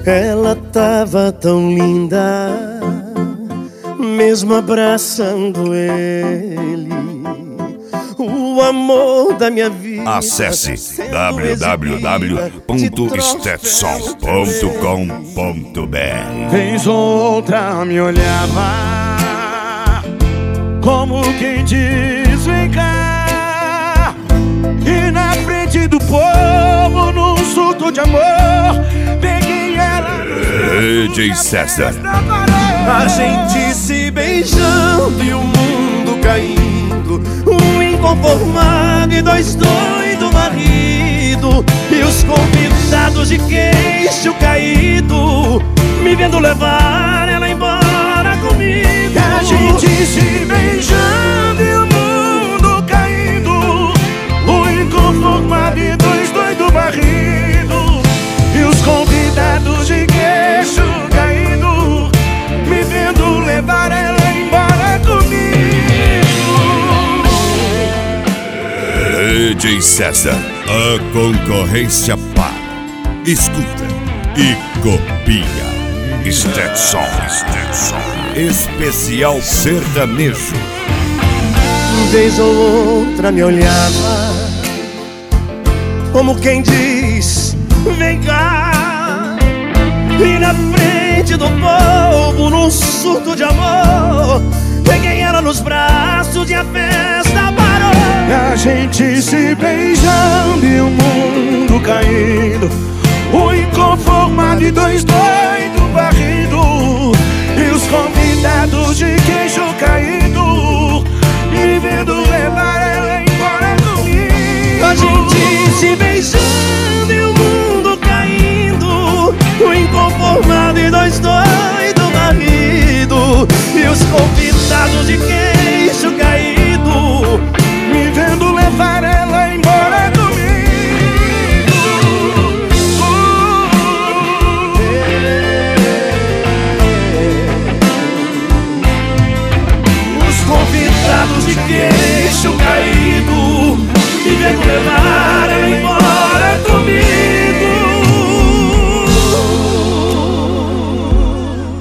Ela tava tão linda, mesmo abraçando ele. O amor da minha vida. Acesse www.stetson.com.br. Vez outra me olhava, como quem diz vem cá. E na frente do povo, num surto de amor, peguei ela. DJ César. A gente se beijando e o mundo caindo, um inconformado e dois doidos marido, e os convidados de queixo caído, me vendo levar ela embora comigo. A gente se beijando e o mundo caindo, um inconformado e dois doidos marido, e os convidados de queixo caído, me vendo levar ela embora comigo. DJ César, a concorrência para. Escuta e copia. Stetson, especial sertanejo. Vez ou outra me olhava, como quem diz, vem cá. E na frente do povo, num surto de amor, peguei ela nos braços e a festa parou. A gente se beijando e o mundo caindo, o inconformado e dois doidos varrido, e os convidados de queixo